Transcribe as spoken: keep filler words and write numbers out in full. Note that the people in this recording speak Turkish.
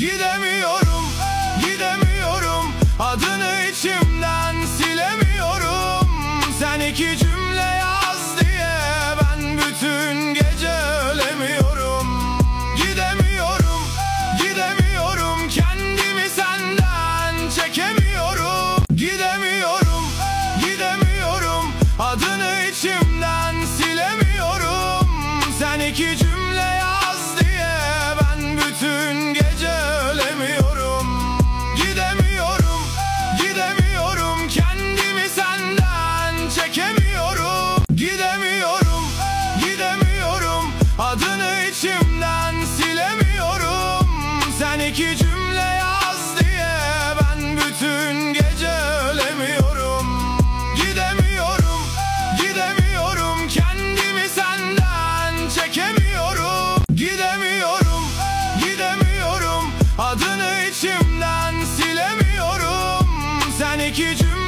Gidemiyorum, gidemiyorum, adını içimden silemiyorum. Sen iki cümle yaz diye ben bütün gece ölemiyorum. Gidemiyorum, gidemiyorum, kendimi senden çekemiyorum. Gidemiyorum, gidemiyorum, adını içimden silemiyorum. Sen iki cümle yaz diye ben bütün gece ölemiyorum. Gidemiyorum, gidemiyorum, kendimi senden çekemiyorum. Gidemiyorum, gidemiyorum, adını içimden silemiyorum. Sen iki cümle yaz diye ben bütün gece ölemiyorum. Gidemiyorum, gidemiyorum, kendimi senden çekemiyorum. Gidemiyorum, gidemiyorum, adını içimden silemiyorum. Sen iki cümle